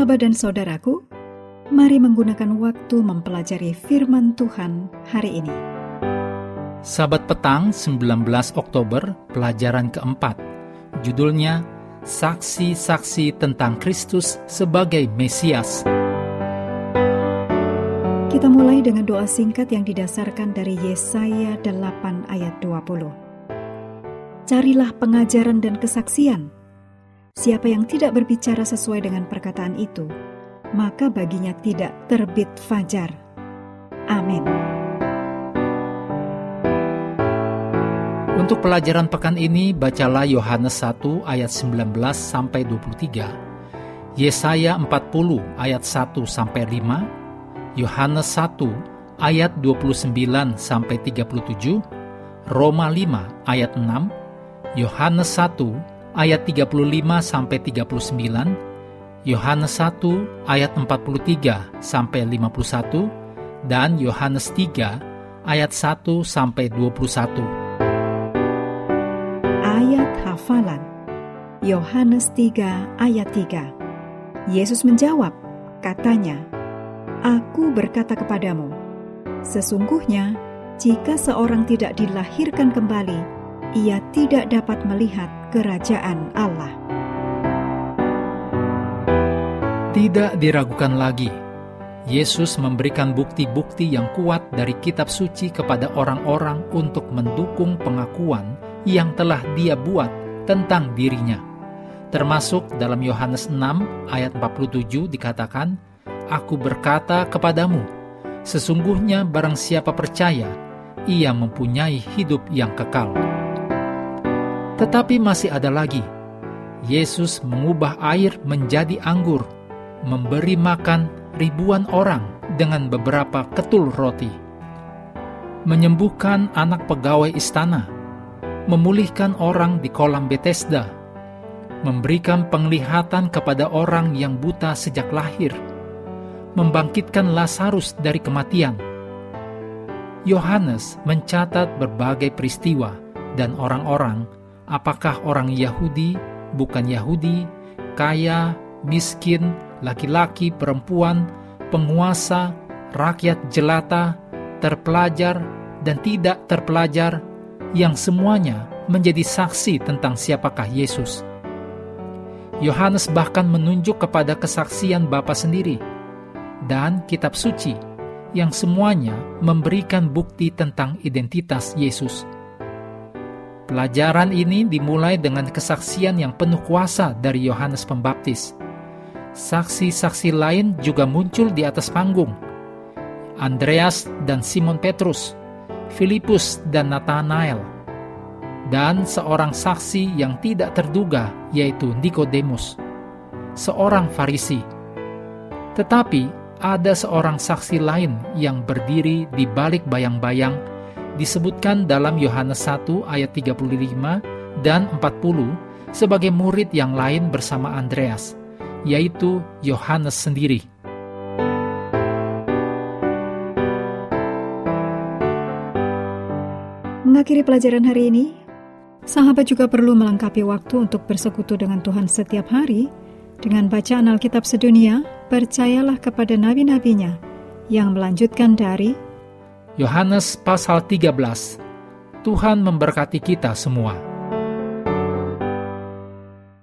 Sahabat dan saudaraku, mari menggunakan waktu mempelajari firman Tuhan hari ini. Sabat petang 19 Oktober, pelajaran keempat. Judulnya, Saksi-saksi tentang Kristus sebagai Mesias. Kita mulai dengan doa singkat yang didasarkan dari Yesaya 8 ayat 20. Carilah pengajaran dan kesaksian. Siapa yang tidak berbicara sesuai dengan perkataan itu, maka baginya tidak terbit fajar. Amin. Untuk pelajaran pekan ini, bacalah Yohanes 1 ayat 19 sampai 23, Yesaya 40 ayat 1 sampai 5, Yohanes 1 ayat 29 sampai 37, Roma 5 ayat 6, Yohanes 1 ayat 35 sampai 39, Yohanes 1 ayat 43 sampai 51, dan Yohanes 3 ayat 1 sampai 21. Ayat hafalan Yohanes 3 ayat 3. Yesus menjawab, katanya, Aku berkata kepadamu, sesungguhnya jika seorang tidak dilahirkan kembali, ia tidak dapat melihat kerajaan Allah. Tidak diragukan lagi, Yesus memberikan bukti-bukti yang kuat dari kitab suci kepada orang-orang untuk mendukung pengakuan yang telah Dia buat tentang dirinya. Termasuk dalam Yohanes 6 ayat 47 dikatakan, Aku berkata kepadamu, sesungguhnya barang siapa percaya, ia mempunyai hidup yang kekal. Tetapi masih ada lagi. Yesus mengubah air menjadi anggur, memberi makan ribuan orang dengan beberapa ketul roti, menyembuhkan anak pegawai istana, memulihkan orang di kolam Bethesda, memberikan penglihatan kepada orang yang buta sejak lahir, membangkitkan Lazarus dari kematian. Yohanes mencatat berbagai peristiwa dan orang-orang, apakah orang Yahudi, bukan Yahudi, kaya, miskin, laki-laki, perempuan, penguasa, rakyat jelata, terpelajar, dan tidak terpelajar, yang semuanya menjadi saksi tentang siapakah Yesus. Yohanes bahkan menunjuk kepada kesaksian Bapa sendiri dan kitab suci yang semuanya memberikan bukti tentang identitas Yesus. Pelajaran ini dimulai dengan kesaksian yang penuh kuasa dari Yohanes Pembaptis. Saksi-saksi lain juga muncul di atas panggung. Andreas dan Simon Petrus, Filipus dan Nathanael, dan seorang saksi yang tidak terduga yaitu Nikodemus, seorang Farisi. Tetapi ada seorang saksi lain yang berdiri di balik bayang-bayang, disebutkan dalam Yohanes 1 ayat 35 dan 40 sebagai murid yang lain bersama Andreas, yaitu Yohanes sendiri. Mengakhiri pelajaran hari ini, sahabat juga perlu melengkapi waktu untuk bersekutu dengan Tuhan setiap hari dengan bacaan Alkitab sedunia. Percayalah kepada nabi-nabinya yang melanjutkan dari Yohanes pasal 13. Tuhan memberkati kita semua.